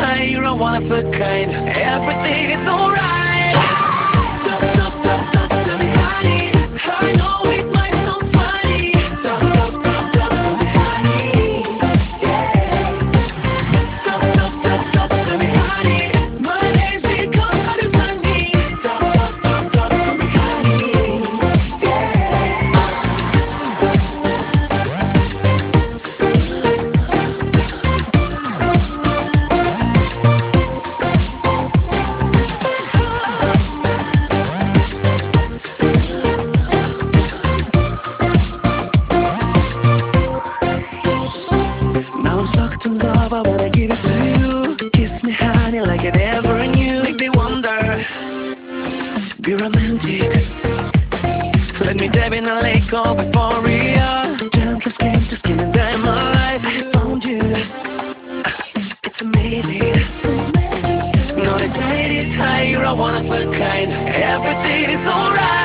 high, you're a one of a kind. Everything is alright. Talk, talk, talk, talk to me, honey. I know it might sound funny. Talk, talk, talk, talk to me, honey. Yeah. Talk, talk, talk, talk to me, honey. My name's because I do sunny. Talk, talk, talk, talk to me, honey. Yeah. Now I'm stuck to love, I wanna give it to you. Kiss me, honey, like I never knew. Make me wonder, be romantic. Let me dive in a lake of euphoria. Gentle skin and I'm alive. I found you, it's amazing. No, they say it high, you're a one of a kind. Everything is alright.